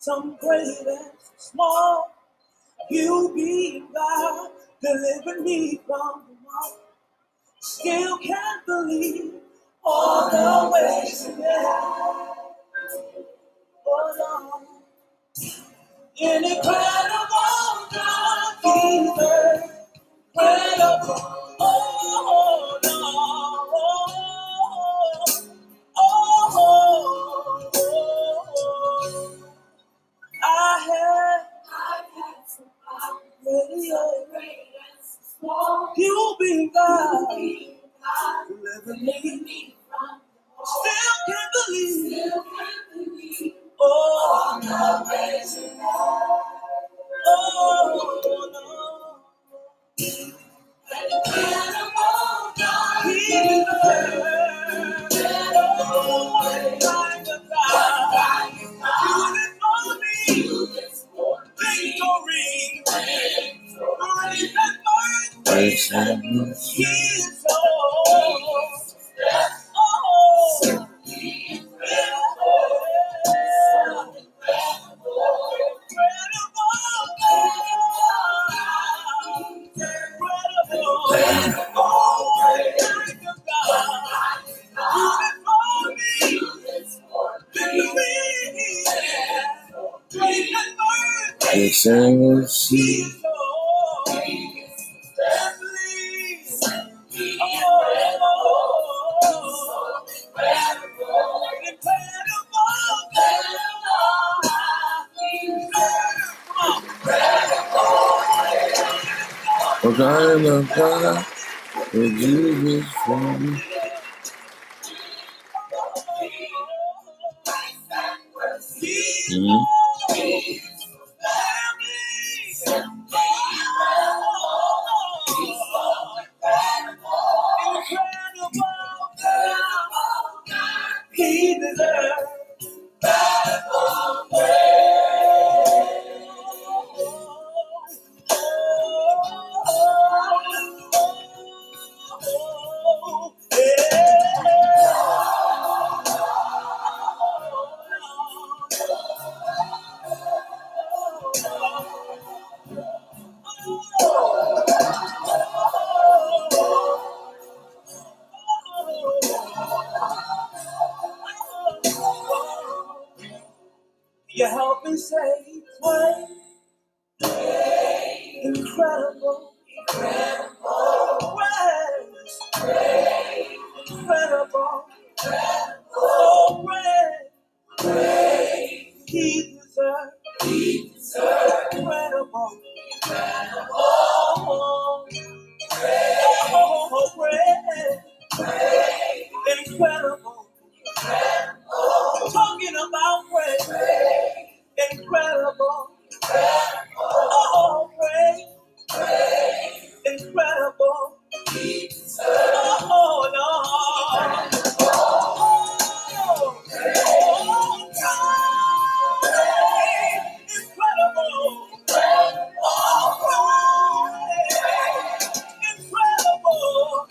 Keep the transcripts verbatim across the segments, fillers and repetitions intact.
some great and small. You be God, delivered me from the wall. Still can't believe all the ways you made. Oh Lord, incredible God, Jesus, incredible. Oh Lord, oh, oh, oh, oh. I had, I had some radio. You be God, deliver me. Still can't believe. Oh, oh, no. He deserves oh, like a God. You did for me. Victory. Grace and mercy. He is so. Oh, Yes, I will see. For God of God, will do this for me. Mm-hmm. He deserves you help me say, play, incredible, grace, incredible, oh, grace, he deserves, incredible, oh, oh, grace, incredible, talking about grace, incredible, oh, grace, incredible, oh, no. Oh, oh, God, incredible. Oh, incredible.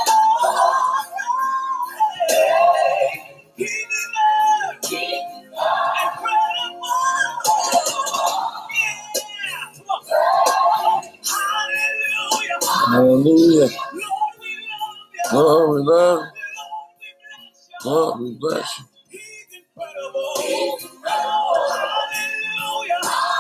Oh, he deserves incredible. Yeah. Hallelujah. Hallelujah. Lord, we love you. Lord, we bless you. He's incredible. Hallelujah.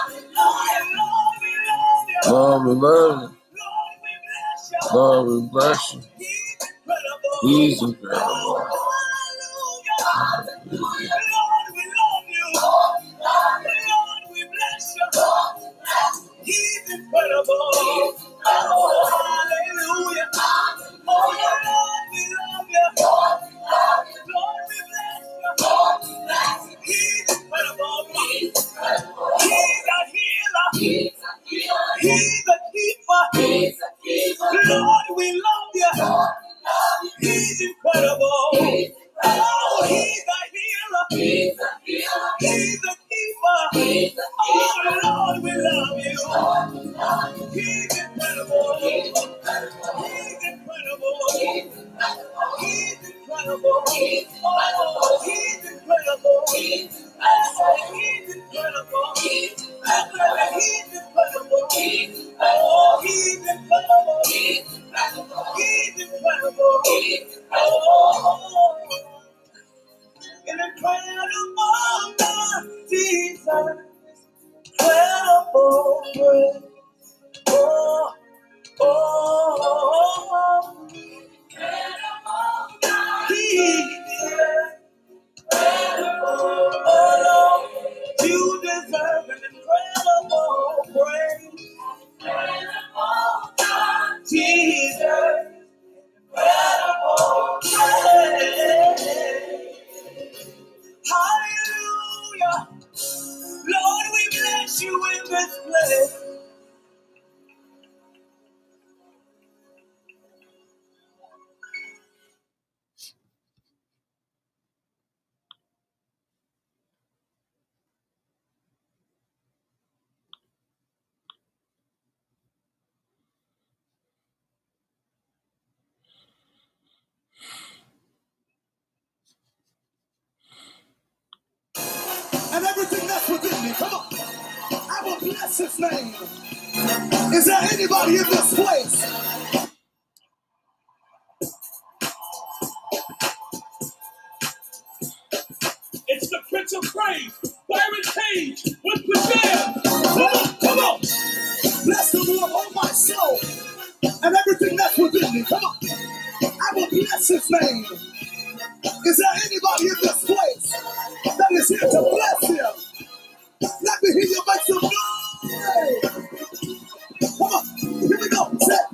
Lord, we love you. Lord, we bless you. He's incredible. Hallelujah. Lord, we love you. Lord, we bless you. He's incredible. Oh, hallelujah. Oh, Lord, we love you. Lord, we bless you. He's incredible. He's a healer. He's a keeper. Lord, we love you. He's incredible. Oh, he's a healer. He's a keeper. Oh, Lord, we love you. He's incredible. He's incredible. He's incredible. Oh, he's incredible. He's incredible. He's incredible. He's incredible. Oh, he's incredible. He's incredible. He's incredible. Oh, an incredible God, Jesus. Incredible grace. Oh, oh, incredible God. Jesus. Oh, you deserve an incredible praise. Incredible God, Jesus. Incredible praise. Hallelujah. Lord, we bless you in this place. And everything that's within me, come on. I will bless his name. Is there anybody in this place? It's the Prince of Praise, Byron Cage with Pajam. Come on, come on. Bless the Lord, oh my soul, and everything that's within me. Come on. I will bless his name. Is there anybody in this place that is here to bless him? Let me hear you make some noise. Come on, here we go. Say,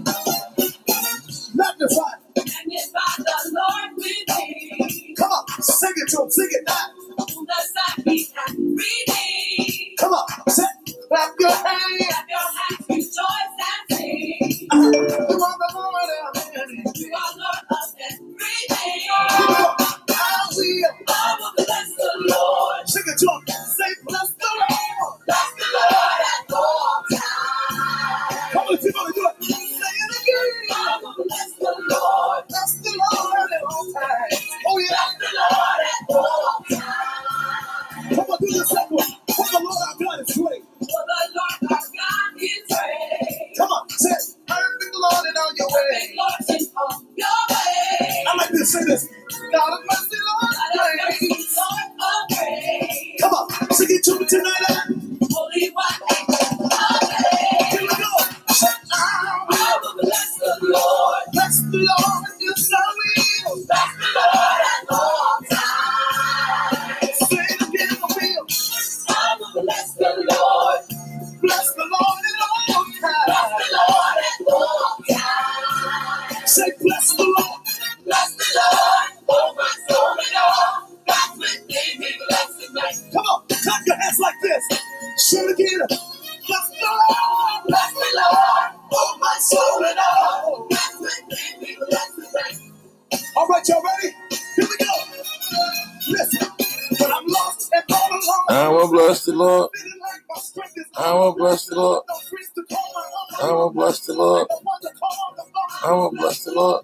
magnify. Magnify the Lord with me. Come on, sing it to him, sing it now. The side he has redeemed. Come on, say, clap your hands. Clap your hands, rejoice and sing. You are the Lord of everything. You are Lord of everything. I will. I will bless the Lord. Sing it to him. Say, bless the Lord. Bless the Lord at all times. Come on, people, do it. Say it again. I will bless the Lord. Bless the Lord at all times. Oh, yeah. Bless the Lord at all times. Come on, do the second one. For the Lord our God is great. For the Lord our God is great. Come on, say it. Perfect Lord in all your ways. Perfect Lord in all your ways. I like to say this. God of mercy, Lord of grace. Lord of grace. Come on, sing it to me tonight. Holy one, here we go. Say, I will bless the Lord. Bless the Lord, yes I will. Bless the Lord at all times. Say it again, I will. I will bless the Lord. Bless the Lord at all times. Bless the Lord at all times. Say, bless the Lord. Bless the Lord, oh my soul and all. That's with me, be blessed tonight. Come on, clap your hands like this. Say it again. Bless the Lord. Bless the Lord, oh my soul and all. That's with me, be blessed tonight. All right, y'all ready? Here we go. Listen, when I'm lost and all alone, I will bless the Lord. I will bless the Lord. I will bless the Lord. I will bless the Lord.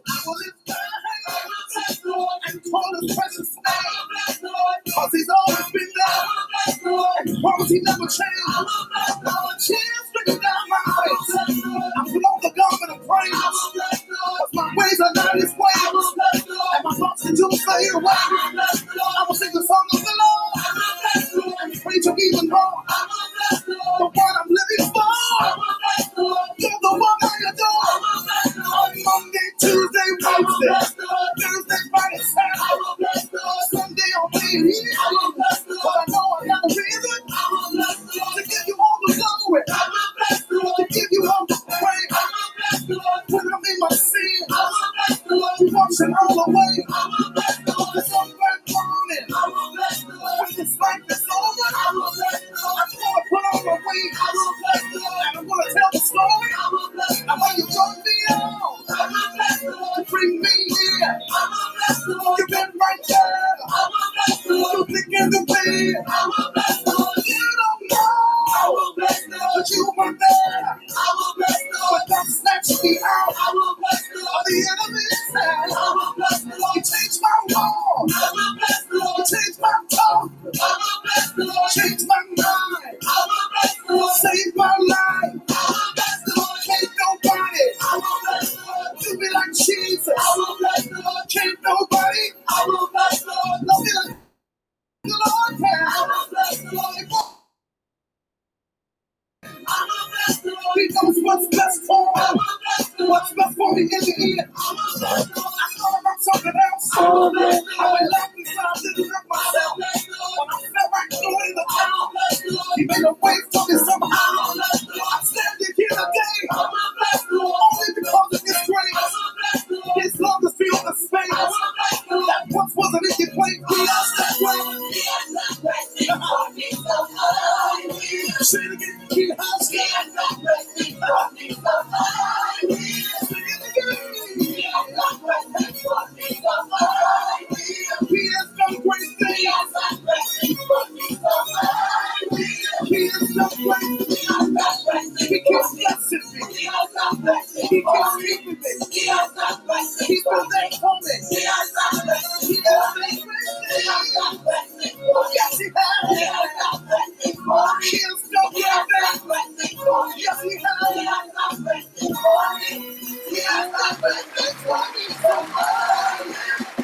And call his precious name. Cause he's always been there. And promise he never changed. Tears streaming down my face. I put on the garment of praise. Cause my ways are not his ways. And my thoughts can do fade away. I will sing the song of the Lord. And praise him even more. The one I'm living for. You're the one I adore. On Monday, Tuesday, Wednesday, Thursday, Friday, Saturday, Sunday, I'll be here. But I know I got a reason to give you all the glory, to give you all the praise. When I'm in my sin, you wash it all away. The sunburn morning, when this life is over, I'm gonna put on my wings, and I'm gonna tell the story of how you brought me out to bring me here. You've been right there, you thick in the bed. You don't know, but you were there. But God snatched me out of the enemy's hand. You changed my walk, you changed my talk, you He knows what's best for me. What's best for me in the end. I thought about something else. I would laugh and cry, didn't hurt myself. When I felt like throwing the towel, he made a way for me somehow. I'm standing here today only because of His grace. His love has filled the space that once wasn't in your place. He has that way. Say it again. He has that way. Say it again. He has done great things. He has done great things. He keeps blessing me. He keeps keeping me. He's been there for me. He has done great things. Yes, He has. He has done great things. Yes, He has. He has done great things for me. He has done great things for me. So much.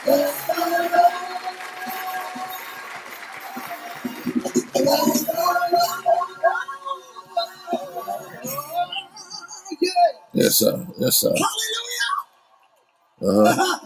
Yes, sir. Yes, sir. Hallelujah. Uh-huh.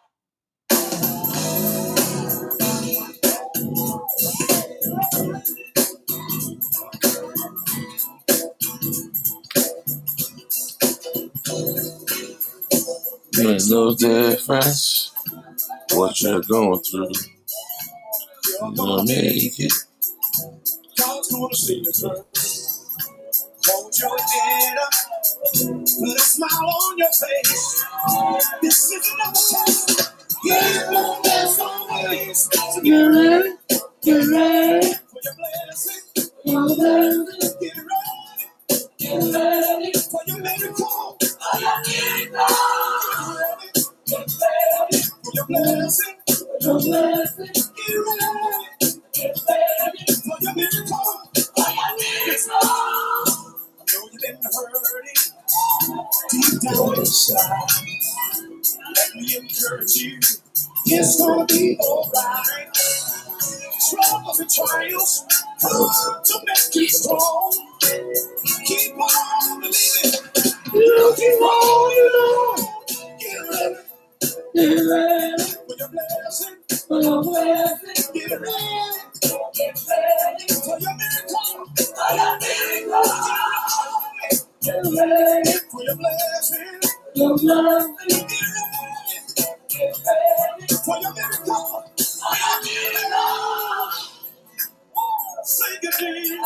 Makes no difference what you're going through. You're gonna make it. God's gonna see you through. Hold your head up, put a smile on your face. This is another test. He won't miss always. So get ready, get ready for your blessing. Your blessing. Get ready, get ready for your miracle. For your miracle. Get ready, get ready for your blessing. Your blessing. Get ready, get ready for your miracle. For your miracle. I know you've been hurting deep down inside. Let me encourage you. It's gonna be alright. Troubles and trials come to make you strong. Keep on believing. You keep on, you know. Get ready. Get ready for your blessing. For your blessing. Get ready. Get ready for your miracle. For your miracle. Get ready for your blessing. Your blessing. Get ready. Get ready for your miracle. For your miracle. Say good name.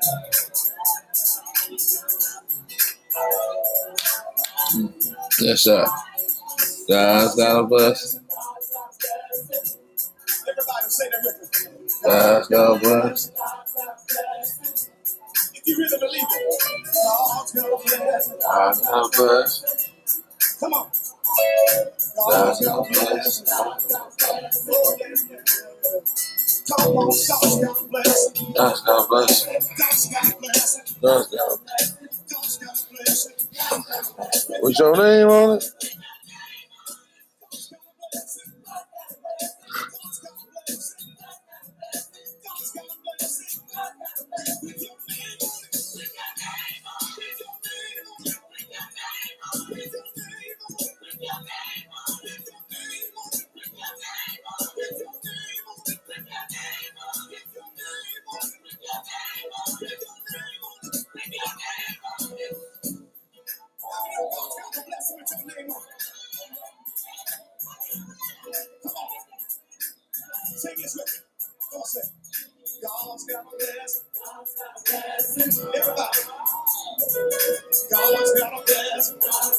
Yes, sir. God's got a blessing. Everybody say that with me. God's got a blessing. If you really believe it, God's got a blessing. God's got a blessing. Come on. God's got a blessing. Come on, God's got a blessing. God's got a blessing. God's got a blessing. God's got a blessing. God's got a blessing. What's your name on it? Sing this with me. Come on, say. God's got a blessing. Everybody. God's got a blessing.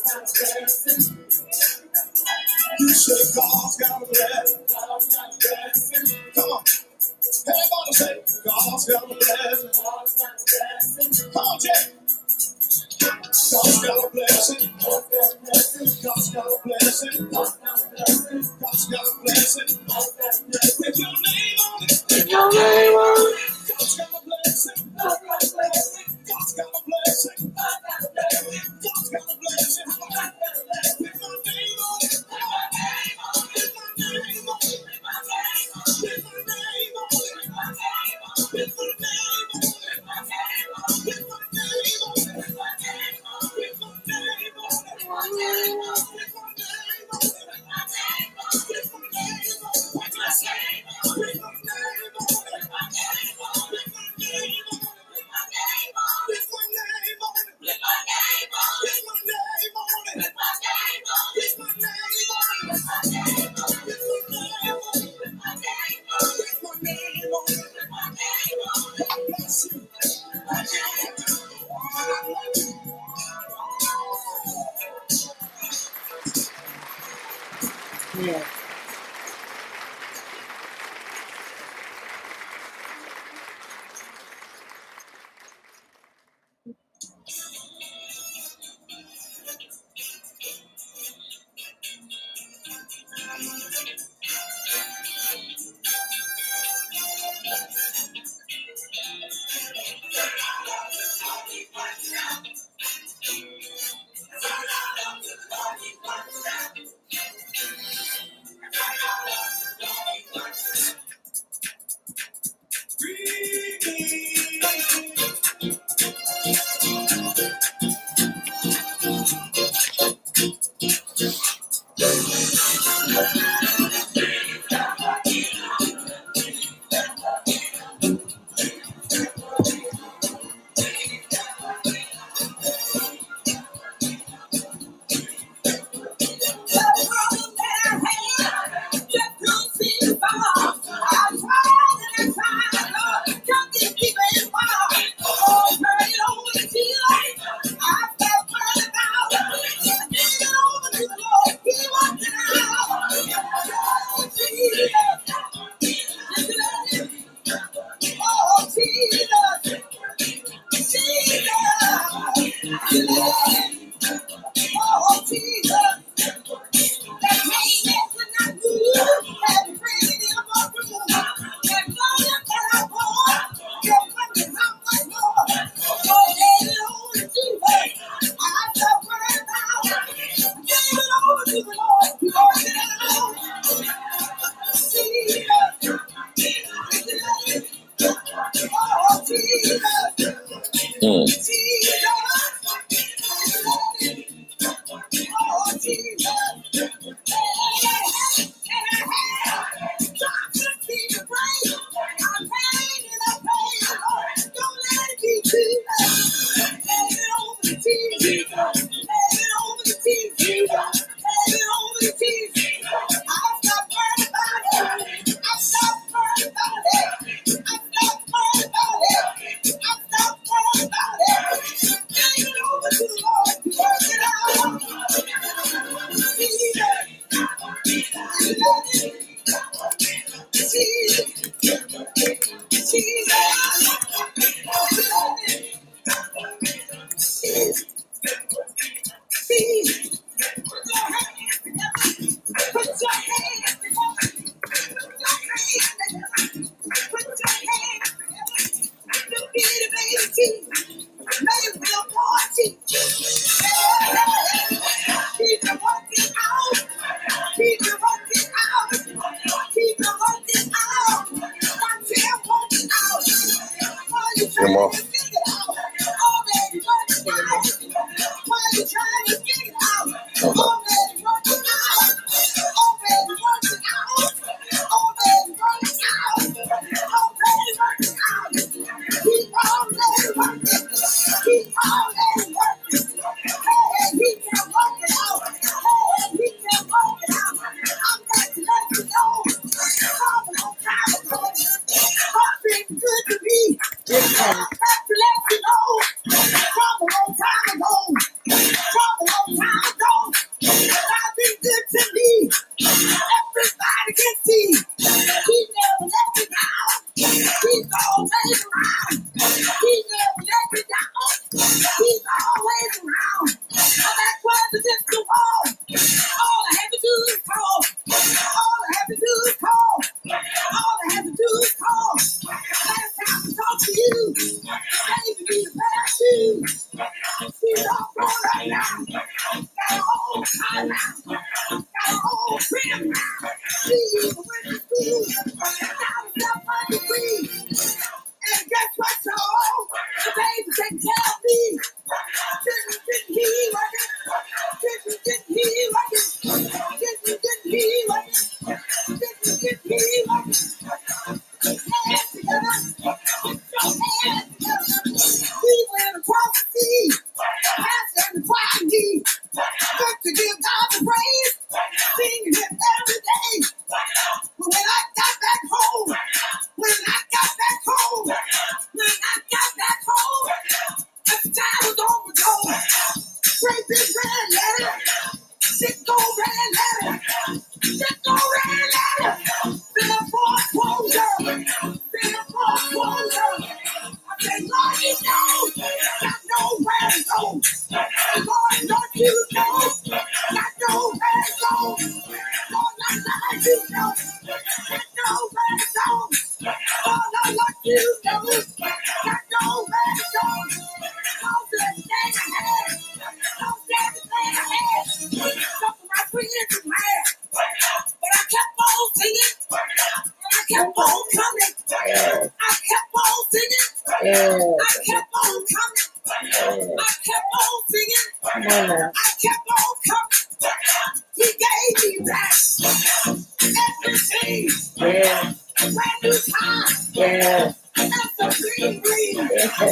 You say God's got a blessing. Come on. Everybody say God's got a blessing. Come on, Jay. God's got a blessing. God's got a blessing. God's got a blessing. With your name on it. With your name on it. God's got a blessing. God's got a blessing. God's got a blessing. God's got a blessing. With my name on it. With my name on it. With my name on it. With my name on it. With my name on it. With my name on it. With my name on it. With my name on it. With my name on it. Yes. Lord, don't you know that nowhere goes? Lord, not you know that nowhere goes. Lord, Lord, you know that nowhere goes. Don't just stand ahead. Don't just stand ahead. Some of my friends is mad, but I kept on singing. I kept on coming. I kept on singing. I kept on coming. I kept on singing. I kept on coming. He gave me rest. Everything. Yeah. Brand new time. Yeah. That's a green green.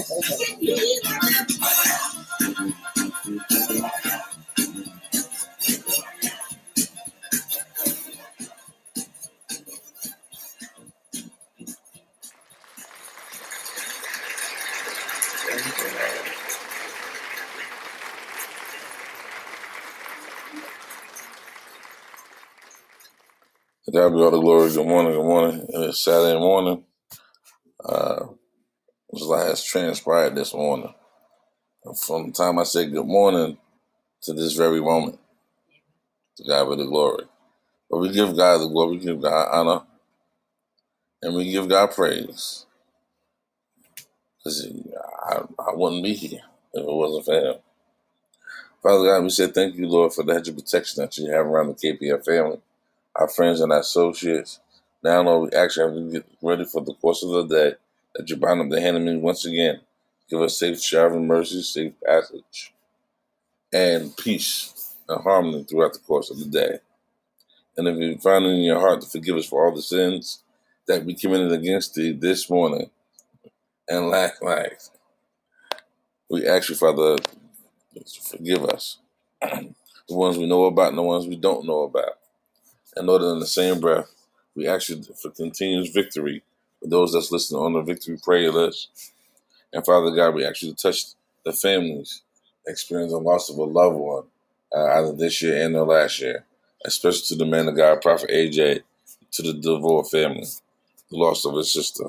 To God be all the glory. Good morning, good morning. It's Saturday morning. Uh, a lot has transpired this morning. From the time I said good morning to this very moment, to God be the glory. But we give God the glory, we give God honor, and we give God praise. Because I, I wouldn't be here if it wasn't for Him. Father God, we said thank you, Lord, for the hedge of protection that you have around the K P F family, our friends and our associates. Now, Lord, we actually have to get ready for the course of the day, that you bind up the enemy once again. Give us safe traveling mercy, safe passage, and peace and harmony throughout the course of the day. And if you find it in your heart to forgive us for all the sins that we committed against thee this morning and last night, we ask you, Father, to forgive us. The ones we know about and the ones we don't know about. And Lord, in the same breath, we ask you for continuous victory for those that's listening on the victory prayer list. And Father God, we ask you to touch the families experiencing the loss of a loved one, uh, either this year and the last year, especially to the man of God, Prophet A J, to the DeVore family, the loss of his sister.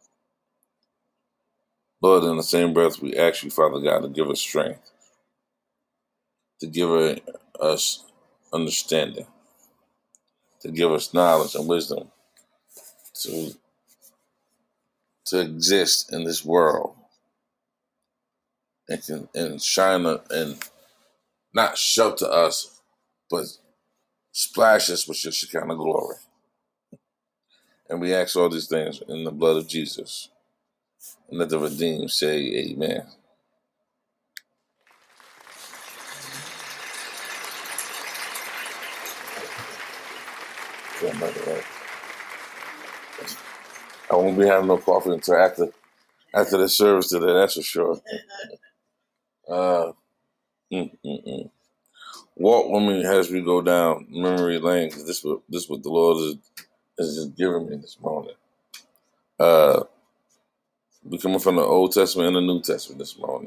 Lord, in the same breath, we ask you, Father God, to give us strength, to give us understanding, to give us knowledge and wisdom to, to exist in this world and can and shine a, and not shelter us, but splash us with your Shekinah glory. And we ask all these things in the blood of Jesus. And let the redeemed say amen. I won't be having no coffee until after after the service today, that's for sure. Uh, mm, mm, mm. Walk with me as we go down memory lane, because this what this what the Lord is, is just giving me this morning. Uh, we're coming from the Old Testament and the New Testament this morning.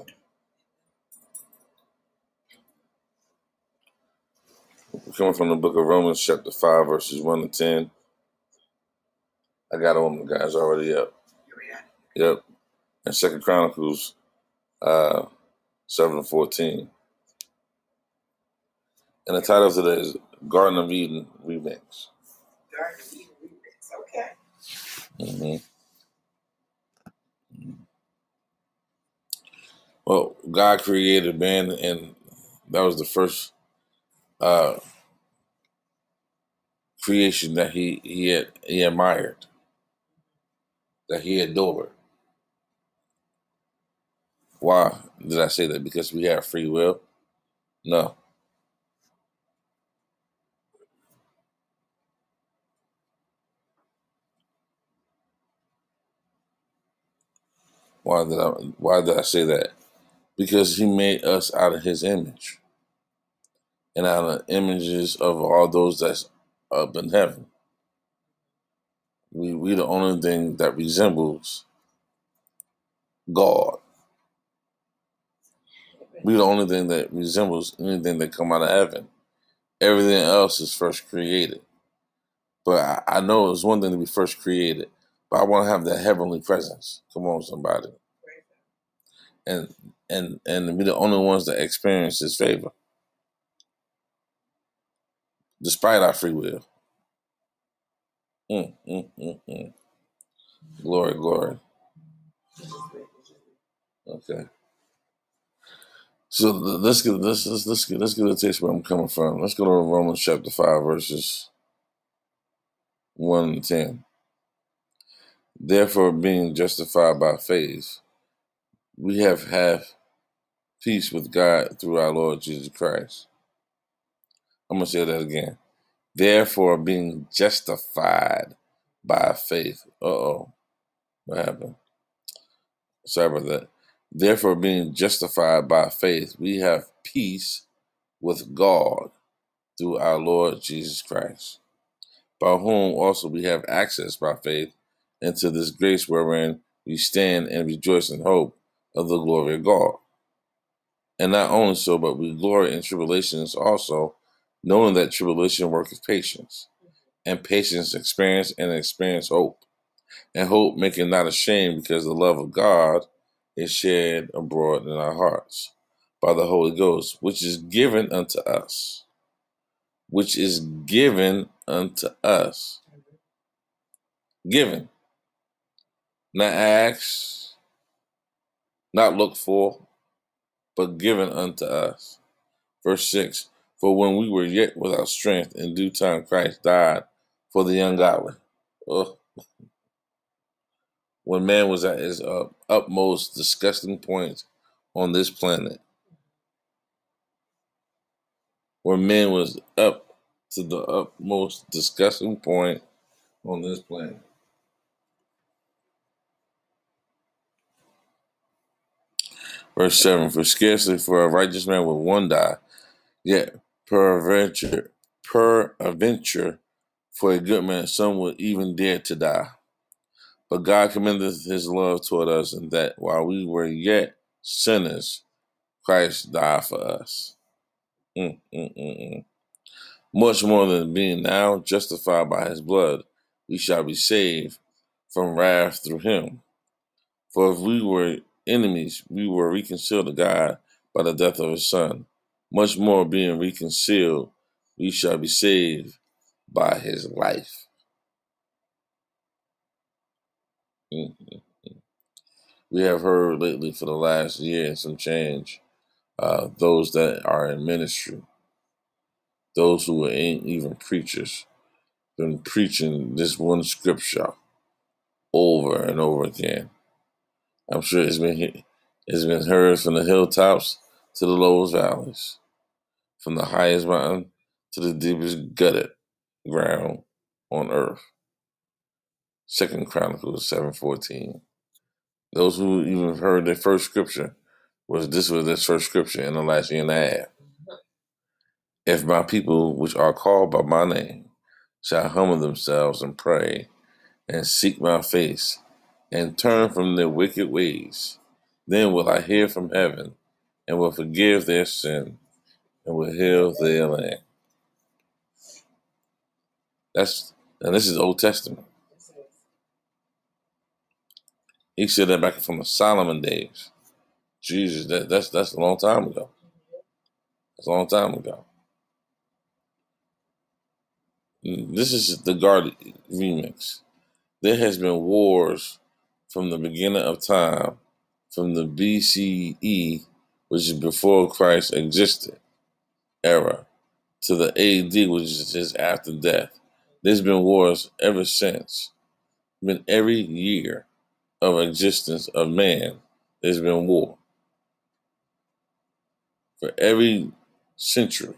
We're coming from the book of Romans, chapter five, verses one to ten. I got all the guys already up. Yep. And Second Chronicles uh, seven to fourteen. And the title of today is Garden of Eden Remix. Garden of Eden Remix, okay. Mm-hmm. Well, God created man, and that was the first uh, creation that he he had he admired, that he adored. Why did I say that? Because we have free will? No. Why did I why did I say that? Because he made us out of his image, and out of images of all those that's up in heaven. We we the only thing that resembles God. We the only thing that resembles anything that come out of heaven. Everything else is first created. But I, I know it's one thing to be first created, but I want to have that heavenly presence. Come on, somebody. And and, and we're the only ones that experience his favor, despite our free will. Mm, mm, mm, mm. Glory, glory. Okay. So let's get let's let's let's get let's get a taste where I'm coming from. Let's go to Romans chapter five, verses one and ten. Therefore, being justified by faith, we have have peace with God through our Lord Jesus Christ. I'm gonna say that again. Therefore, being justified by faith. Uh oh, what happened? Sorry about that. Therefore, being justified by faith, we have peace with God through our Lord Jesus Christ, by whom also we have access by faith into this grace wherein we stand and rejoice in hope of the glory of God. And not only so, but we glory in tribulations also, knowing that tribulation worketh patience, and patience experience, and experience hope. And hope making not ashamed, because the love of God is shed abroad in our hearts by the Holy Ghost, which is given unto us. Which is given unto us. Given. Not asked, not looked for, but given unto us. Verse six, for when we were yet without strength, in due time Christ died for the ungodly. Ugh. When man was at his uh, utmost disgusting point on this planet, when man was up to the utmost disgusting point on this planet. Verse seven, for scarcely for a righteous man will one die, yet peradventure, peradventure for a good man some would even dare to die. But God commendeth his love toward us, in that while we were yet sinners, Christ died for us. Mm, mm, mm, mm. Much more than being now justified by his blood, we shall be saved from wrath through him. For if we were enemies, we were reconciled to God by the death of his Son. Much more being reconciled, we shall be saved by his life. Mm-hmm. We have heard lately for the last year and some change, uh, those that are in ministry, those who ain't even preachers, been preaching this one scripture over and over again. I'm sure it's been it's been heard from the hilltops to the lowest valleys, from the highest mountain to the deepest gutted ground on earth. Second Chronicles seven fourteen. Those who even heard their first scripture was this was their first scripture in the last year and a half. If my people, which are called by my name, shall humble themselves and pray and seek my face and turn from their wicked ways, then will I hear from heaven and will forgive their sin and will heal their land. That's and this is Old Testament. He said that back from the Solomon days. Jesus, that, that's that's a long time ago. That's a long time ago. This is the Guard remix. There has been wars from the beginning of time, from the B C E, which is before Christ existed, era, to the A D, which is just after death. There's been wars ever since. Been every year of existence of man, there's been war. For every century,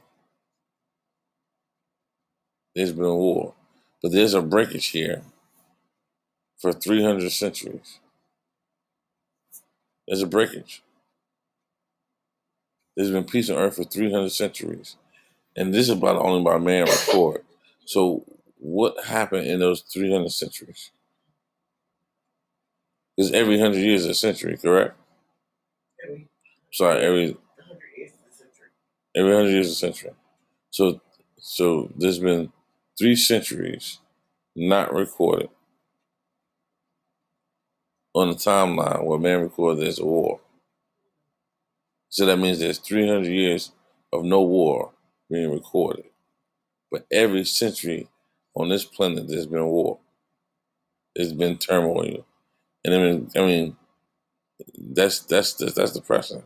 there's been war. But there's a breakage here for three hundred centuries. There's a breakage. There's been peace on earth for three hundred centuries. And this is about only by man report. So what happened in those three hundred centuries? Because every one hundred years is a century, correct? Every, Sorry, every one hundred years is a century. Every one hundred years is a century. So, so there's been three centuries not recorded on the timeline where man recorded there's a war. So that means there's three hundred years of no war being recorded. But every century on this planet, there's been war. There's been turmoil. And I mean, I mean, that's that's that's, that's depressing.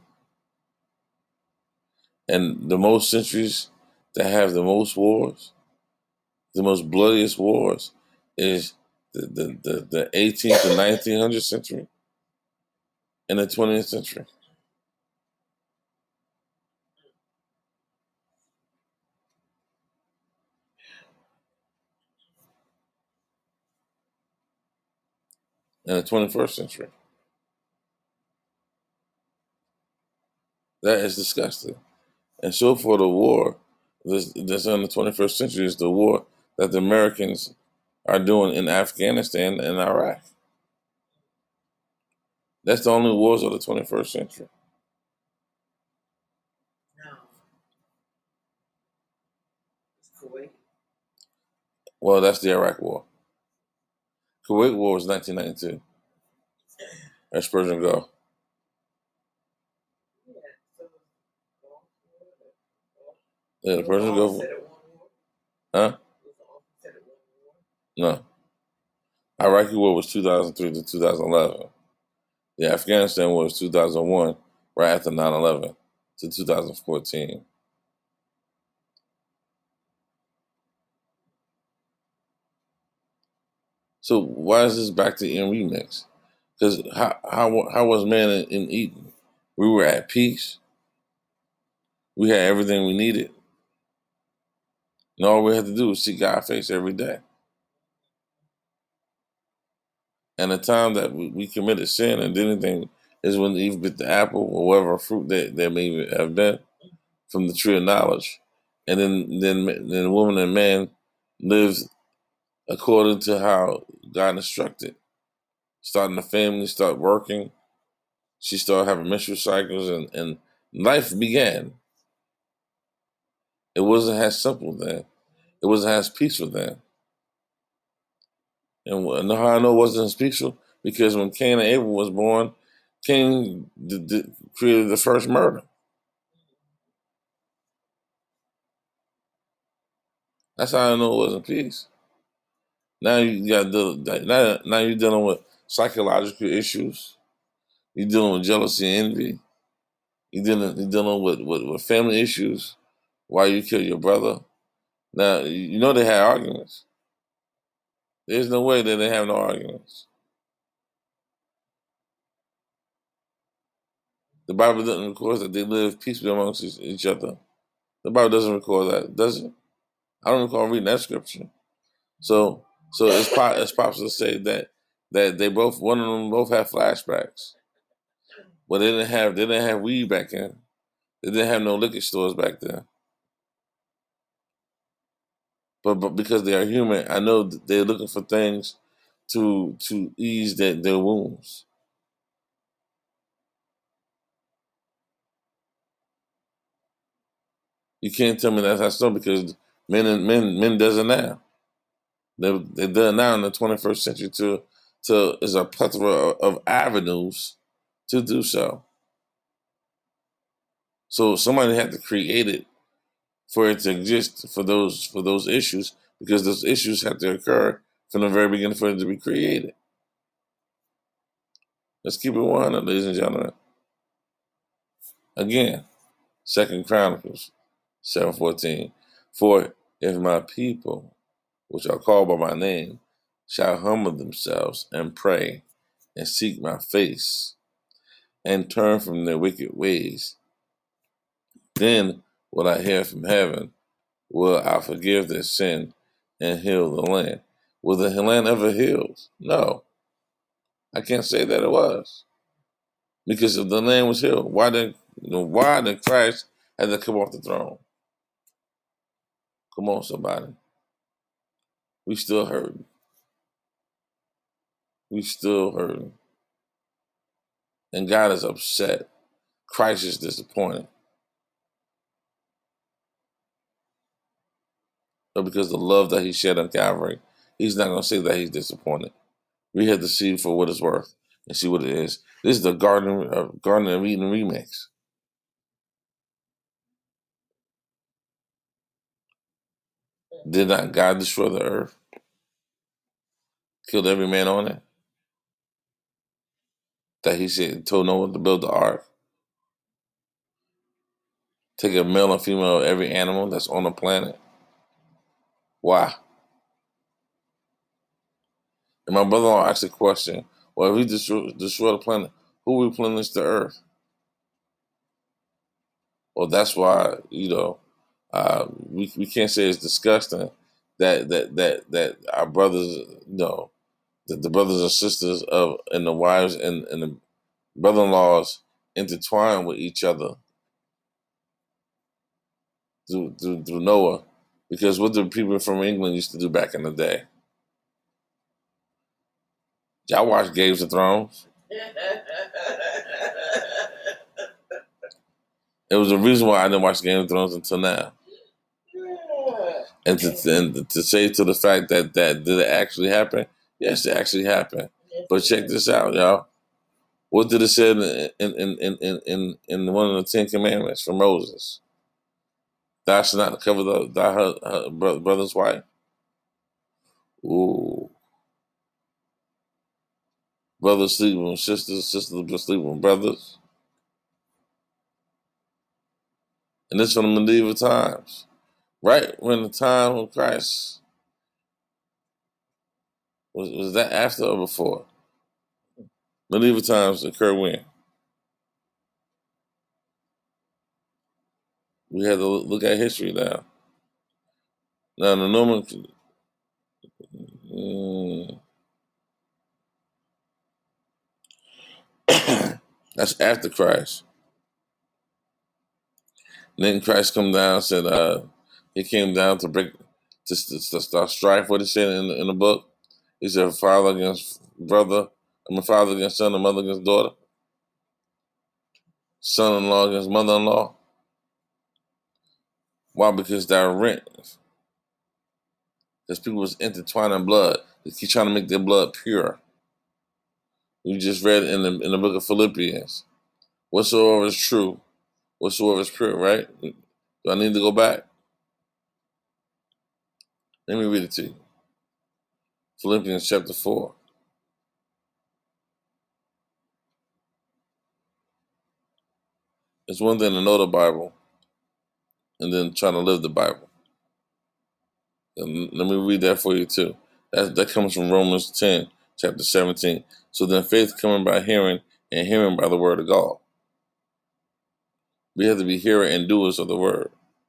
And the most centuries that have the most wars, the most bloodiest wars, is the the, the, the eighteenth to nineteen hundredth century and the twentieth century. And the twenty-first century. That is disgusting. And so for the war this, that's in the twenty-first century is the war that the Americans are doing in Afghanistan and Iraq. That's the only wars of the twenty-first century. No. It's Kuwait. Well, that's the Iraq War. Kuwait War was nineteen ninety-two. That's Persian Gulf. Yeah, the Persian Gulf. Huh? No. Iraqi War was two thousand three to two thousand eleven. The Afghanistan War was two thousand one, right after nine eleven, to two thousand fourteen. So why is this back to in remix? Because how, how how was man in, in Eden? We were at peace. We had everything we needed. And all we had to do was see God's face every day. And the time that we, we committed sin and did anything is when Eve bit the apple or whatever fruit that there may have been from the tree of knowledge. And then then then woman and man lived according to how God instructed. Starting a family, start working. She started having menstrual cycles and, and life began. It wasn't as simple then. It wasn't as peaceful then. And how I know it wasn't as peaceful? Because when Cain and Abel was born, Cain d- d- created the first murder. That's how I know it wasn't peace. Now you got now, now you're dealing with psychological issues. You're dealing with jealousy and envy. You're dealing, you're dealing with, with, with family issues. Why you kill your brother? Now you know they had arguments. There's no way that they have no arguments. The Bible doesn't record that they live peacefully amongst each other. The Bible doesn't record that, does it? I don't recall reading that scripture. So, so it's it's possible to say that that they both one of them both have flashbacks, but they didn't have they didn't have weed back then. They didn't have no liquor stores back then. But but because they are human, I know that they're looking for things to to ease their, their wounds. You can't tell me that's not so because men and men men does it now. They they do it now in the twenty-first century to to is a plethora of, of avenues to do so. So somebody had to create it for it to exist for those for those issues because those issues have to occur from the very beginning for it to be created. Let's keep it one hundred, ladies and gentlemen. Again, Second Chronicles seven fourteen. For if my people, which are called by my name, shall humble themselves and pray and seek my face and turn from their wicked ways, then will I hear from heaven, will I forgive their sin and heal the land. Was the land ever healed? No. I can't say that it was. Because if the land was healed, why did you know, why did Christ have to come off the throne? Come on, somebody. We still hurting. We still hurting. And God is upset. Christ is disappointed. But because the love that he shed on Calvary, he's not going to say that he's disappointed. We have to see for what it's worth and see what it is. This is the Garden of Garden of Eden remix. Did not God destroy the earth? Killed every man on it? That he said, told Noah to build the ark? Take a male and female of every animal that's on the planet? Why? And my brother-in-law asked a question, well, if we destroy, destroy the planet, who replenish the earth? Well, that's why, you know, uh, we we can't say it's disgusting that that that that our brothers, you know, that the brothers and sisters of and the wives and, and the brother-in-laws intertwine with each other through, through through Noah, because what the people from England used to do back in the day. Y'all watch Games of Thrones? It was the reason why I didn't watch Game of Thrones until now. And to, and to say to the fact that that did it actually happen? Yes, it actually happened. But check this out, y'all. What did it say in in in in in, in one of the Ten Commandments from Moses? Thou shalt not cover the, thy her, her brother's wife. Ooh. Brothers sleeping with sisters, sisters sleeping with brothers. And this from the medieval times. Right when the time of Christ. Was, was that after or before? Medieval times occur when? We had to look at history now. Now, the Norman, mm, that's after Christ. And then Christ come down and said, uh, he came down to break, to, to, to start strife, what he said in, in the book. He said, father against brother, I mean, father against son, and mother against daughter. Son-in-law against mother-in-law. Why? Because they're rent. Because people was intertwining blood. They keep trying to make their blood pure. We just read in the in the book of Philippians. Whatsoever is true, whatsoever is pure, right? Do I need to go back? Let me read it to you. Philippians chapter four. It's one thing to know the Bible and then trying to live the Bible. And let me read that for you too. That, that comes from Romans ten, chapter seventeen. So then faith coming by hearing, and hearing by the word of God. We have to be hearers and doers of the word.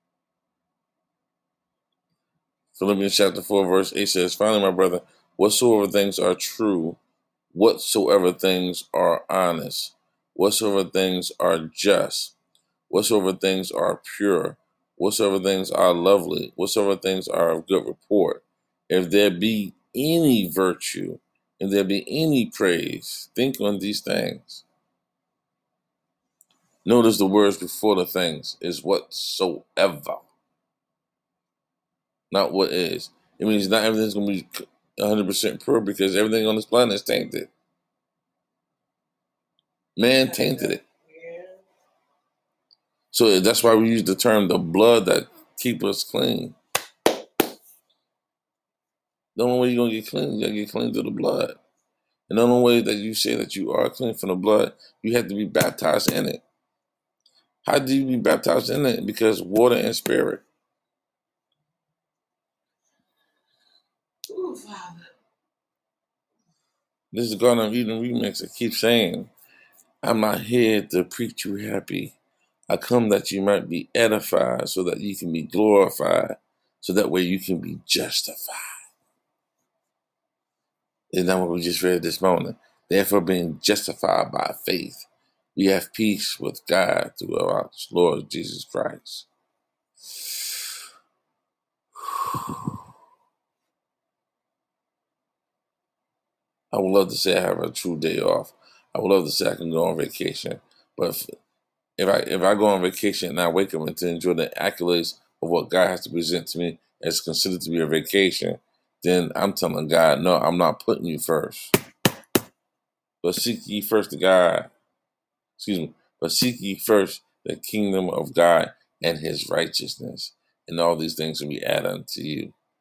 Philippians chapter four, verse eight says, finally, my brother, whatsoever things are true, whatsoever things are honest, whatsoever things are just, whatsoever things are pure, whatsoever things are lovely, whatsoever things are of good report, if there be any virtue, if there be any praise, think on these things. Notice the words before the things is whatsoever, not what is. It means not everything's going to be one hundred percent pure because everything on this planet is tainted. Man tainted it. So that's why we use the term the blood that keep us clean. The only way you're going to get clean, you got to get clean through the blood. And the only way that you say that you are clean from the blood, you have to be baptized in it. How do you be baptized in it? Because water and spirit. Ooh, Father. This is Garden of Eden remix. I keep saying, I'm not here to preach you happy. I come that you might be edified so that you can be glorified, so that way you can be justified. Isn't that what we just read this morning? Therefore, being justified by faith, we have peace with God through our Lord Jesus Christ. I would love to say I have a true day off. I would love to say I can go on vacation. But if, if I if I go on vacation and I wake up and to enjoy the accolades of what God has to present to me as considered to be a vacation, then I'm telling God, no, I'm not putting you first. But seek ye first the God, excuse me, but seek ye first the kingdom of God and his righteousness, and all these things will be added unto you.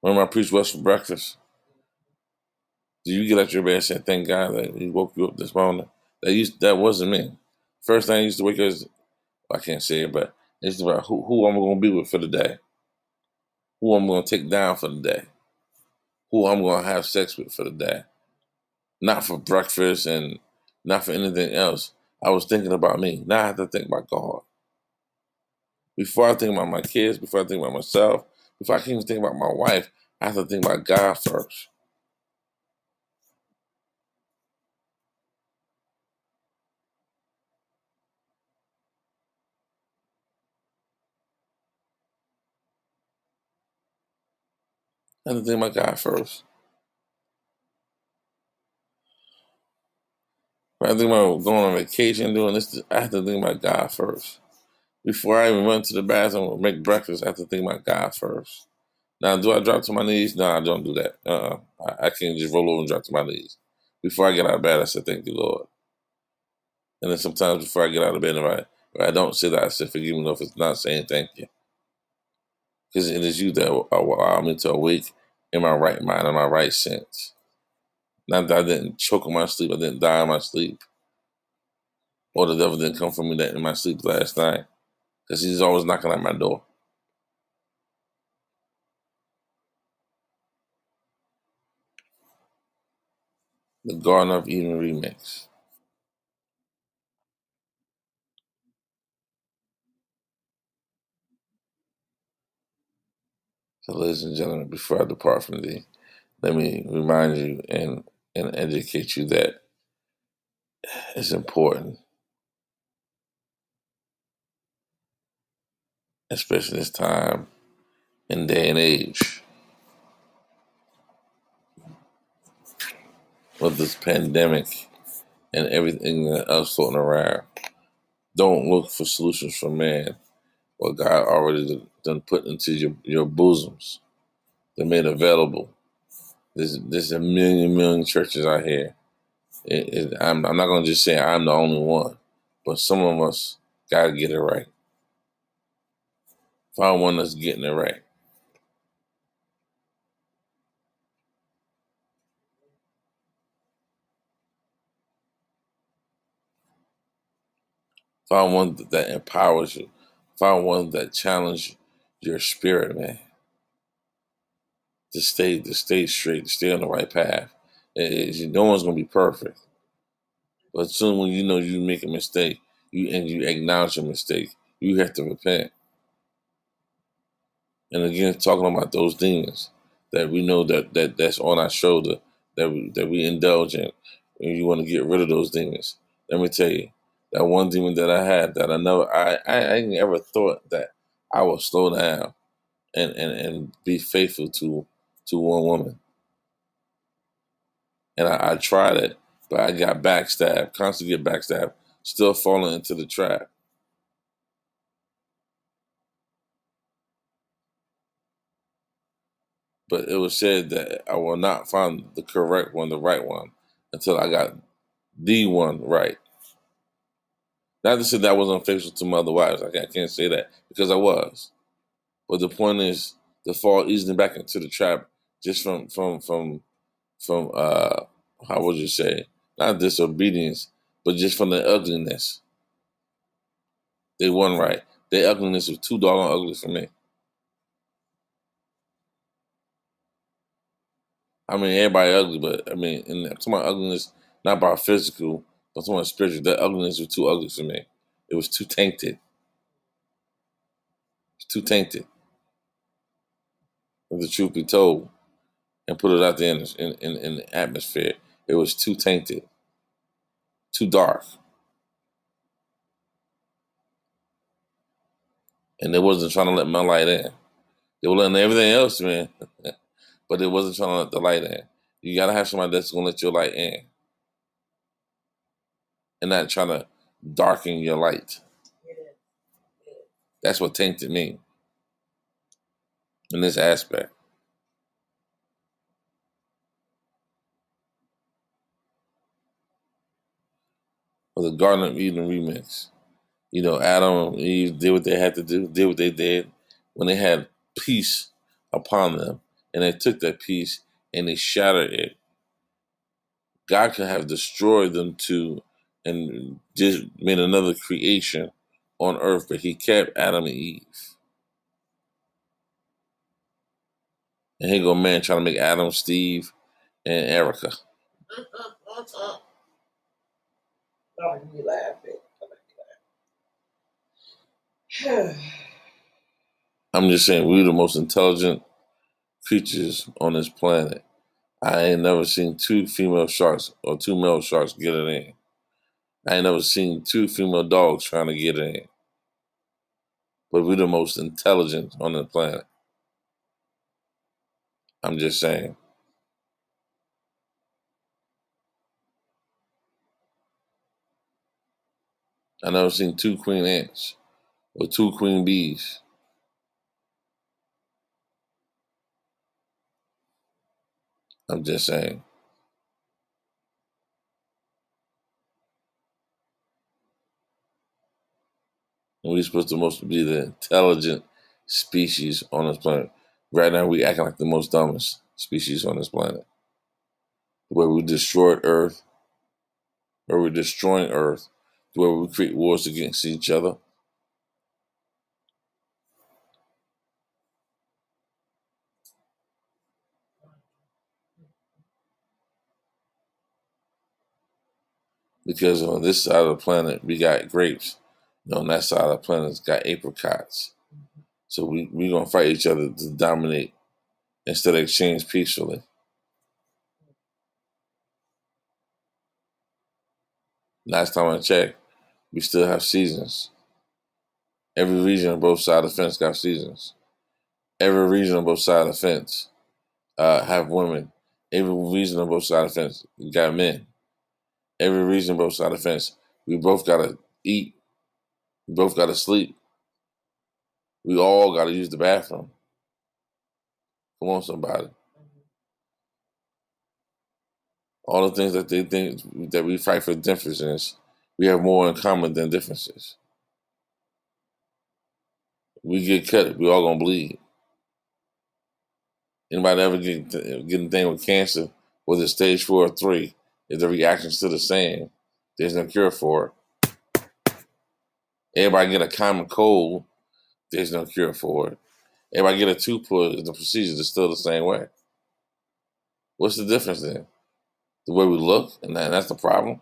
Remember I preached West for breakfast? Do you get out your bed and say, thank God that he woke you up this morning? That used, that wasn't me. First thing I used to wake up is, I can't say it, but it's about who, who I'm going to be with for the day. Who I'm going to take down for the day. Who I'm going to have sex with for the day. Not for breakfast and not for anything else. I was thinking about me. Now I have to think about God. Before I think about my kids, before I think about myself, before I can even think about my wife, I have to think about God first. I have to think about God first. When I think about going on vacation, doing this, I have to think about God first. Before I even run to the bathroom or make breakfast, I have to think about God first. Now, do I drop to my knees? No, I don't do that. Uh-uh. I, I can't just roll over and drop to my knees. Before I get out of bed, I say, thank you, Lord. And then sometimes before I get out of bed, if I, if I don't say that, I say, forgive me if it's not saying thank you. Because it is you that will allow me to awake in my right mind, in my right sense. Not that I didn't choke on my sleep, I didn't die in my sleep. Or the devil didn't come for me that in my sleep last night. Because he's always knocking at my door. The Garden of Eden remix. So, ladies and gentlemen, before I depart from thee, let me remind you and, and educate you that it's important, especially this time and day and age, with this pandemic and everything else floating around. Don't look for solutions from man. What God already done put into your, your bosoms. They're made available. There's, there's a million, million churches out here. It, it, I'm, I'm not going to just say I'm the only one, but some of us got to get it right. Find one that's getting it right. Find one that empowers you. Find one that challenges your spirit, man. To stay, to stay straight, to stay on the right path. It, it, no one's going to be perfect. But soon when you know you make a mistake, you and you acknowledge your mistake, you have to repent. And again, talking about those demons that we know that, that that's on our shoulder, that we, that we indulge in, and you want to get rid of those demons. Let me tell you, that one demon that I had that I never, I, I, I never thought that I would slow down and, and, and be faithful to to one woman. And I, I tried it, but I got backstabbed, constantly get backstabbed, still falling into the trap. But it was said that I will not find the correct one, the right one, until I got the one right. Not to say that I was unfaithful to my other wives. I can't, I can't say that because I was. But the point is to fall easily back into the trap just from from from from uh how would you say, not disobedience, but just from the ugliness. They weren't right. Their ugliness was too doggone ugly for me. I mean, everybody ugly, but I mean, and I'm talking about ugliness, not about physical, but I'm talking about spiritual. That ugliness was too ugly for me. It was too tainted. It's too tainted. If the truth be told, and put it out there in, in, in, in the atmosphere, it was too tainted, too dark. And they wasn't trying to let my light in. They were letting everything else in, but they wasn't trying to let the light in. You got to have somebody that's going to let your light in and not trying to darken your light. That's what tainted me in this aspect. For the Garden of Eden remix. You know, Adam and Eve did what they had to do, did what they did when they had peace upon them and they took that piece and they shattered it, God could have destroyed them too and just made another creation on earth, but he kept Adam and Eve. And here go man trying to make Adam, Steve, and Erica. Don't make me laugh, babe. I'm just saying, we're the most intelligent creatures on this planet. I ain't never seen two female sharks or two male sharks get it in. I ain't never seen two female dogs trying to get it in. But we're the most intelligent on the planet. I'm just saying. I never seen two queen ants or two queen bees. I'm just saying. And we're supposed to most be the intelligent species on this planet. Right now, we acting like the most dumbest species on this planet. Where we destroyed Earth, where we're destroying Earth, where we create wars against each other. Because on this side of the planet, we got grapes. And on that side of the planet, it's got apricots. So we, we're going to fight each other to dominate instead of exchange peacefully. Last time I checked, we still have seasons. Every region on both sides of the fence got seasons. Every region on both sides of the fence uh, have women. Every region on both sides of the fence got men. Every region on both sides of the fence, we both got to eat. We both got to sleep. We all got to use the bathroom. Come on, somebody. All the things that they think that we fight for differences, we have more in common than differences. We get cut, we all gonna bleed. Anybody ever get getting thing with cancer, whether it's stage four or three, if the reaction's still the same, there's no cure for it. Everybody get a common cold, there's no cure for it. Everybody get a tooth pulled, the procedure is still the same way. What's the difference then? The way we look, and that's the problem.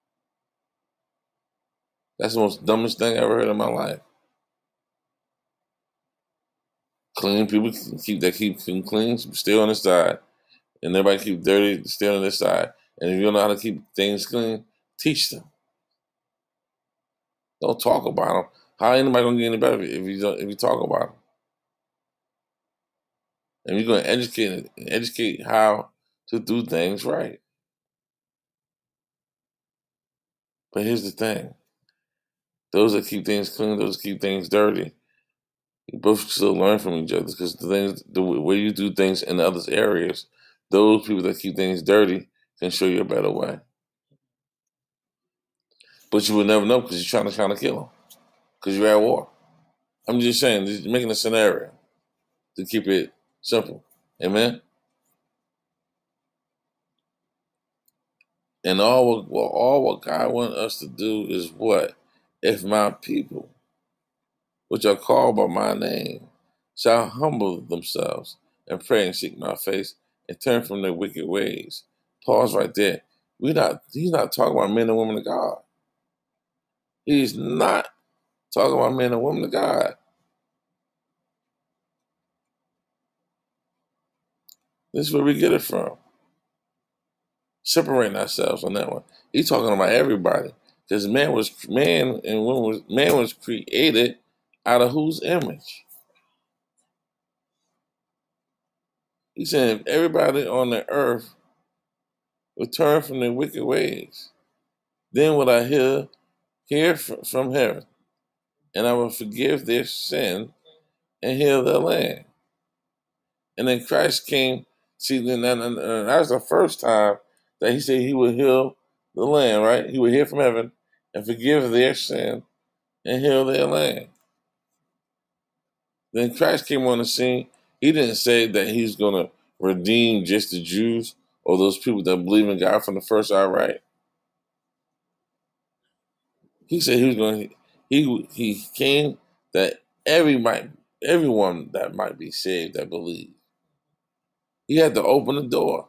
That's the most dumbest thing I ever heard in my life. Clean people keep that keep clean, stay on the side, and everybody keep dirty, stay on this side. And if you don't know how to keep things clean, teach them. Don't talk about them. How anybody gonna get any better if you don't, if you talk about them? And you're gonna educate educate how to do things right. But here's the thing: those that keep things clean, those that keep things dirty, you both still learn from each other because the things, the way you do things in other areas, those people that keep things dirty can show you a better way. But you would never know because you're trying to kind of kill them because you're at war. I'm just saying, just making a scenario to keep it simple. Amen? And all what, well, all what God wants us to do is what? If my people, which are called by my name, shall humble themselves and pray and seek my face and turn from their wicked ways. Pause right there. We not he's not talking about men and women of God. He's not talking about men and women of God. This is where we get it from. Separating ourselves on that one. He's talking about everybody. Because man was man and woman was man was created out of whose image? He said if everybody on the earth would turn from their wicked ways, then would I hear hear from heaven, and I will forgive their sin and heal their land. And then Christ came. See, then that, that was the first time that he said he would heal the land, right? He would hear from heaven and forgive their sin and heal their land. Then Christ came on the scene. He didn't say that he's going to redeem just the Jews or those people that believe in God from the first outright? He said he was going. He he came that every might everyone that might be saved that believe. He had to open the door.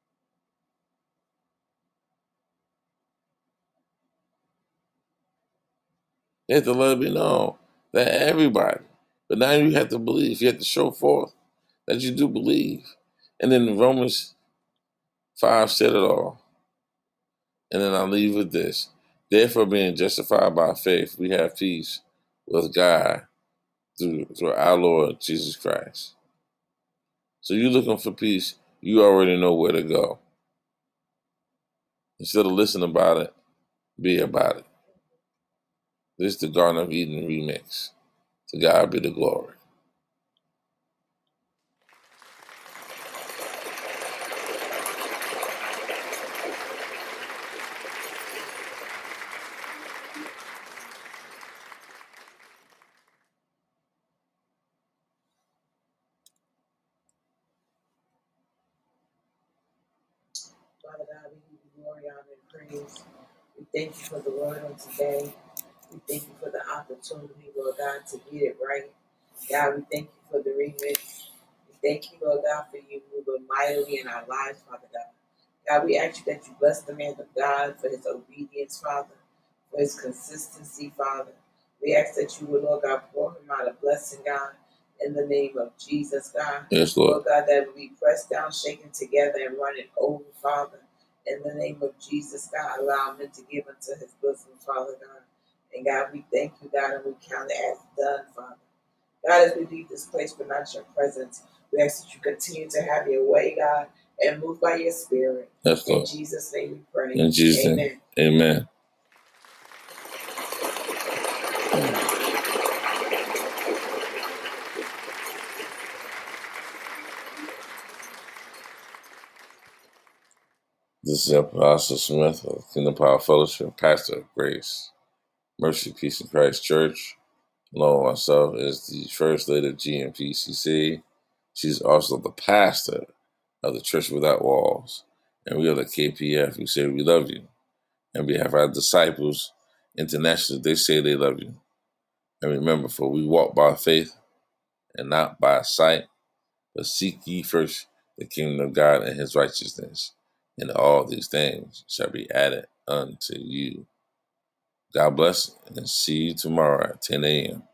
He had to let it be known that everybody. But now you have to believe. You have to show forth that you do believe. And then Romans five said it all. And then I'll leave with this. Therefore, being justified by faith, we have peace with God through, through our Lord Jesus Christ. So you're looking for peace, you already know where to go. Instead of listening about it, be about it. This is the Garden of Eden remix. To God be the glory. Father God, we give you glory, honor, and praise. We thank you for the word on today. We thank you for the opportunity, Lord God, to get it right. God, we thank you for the remix. We thank you, Lord God, for you moving mightily in our lives, Father God. God, we ask you that you bless the man of God for his obedience, Father, for his consistency, Father. We ask that you would, Lord God, pour him out a blessing, God, in the name of Jesus, God. Yes, Lord. Lord God, that we press down, shaken together, and run it over, Father. In the name of Jesus, God, allow him to give unto his bosom, Father God. And God, we thank you, God, and we count it as done, Father. God, as we leave this place but not your presence, we ask that you continue to have your way, God, and move by your spirit. Yes, Lord. In Jesus' name we pray. In Jesus' Amen. name. Amen. This is Apostle Smith of Kingdom Power Fellowship, pastor of Grace, Mercy, Peace, and Christ Church. Along with myself is the First Lady of G M P C C. She's also the pastor of the Church Without Walls. And we are the K P F. We say we love you. And we have our disciples internationally. They say they love you. And remember, for we walk by faith and not by sight, but seek ye first the kingdom of God and his righteousness, and all these things shall be added unto you. God bless, and see you tomorrow at ten a.m.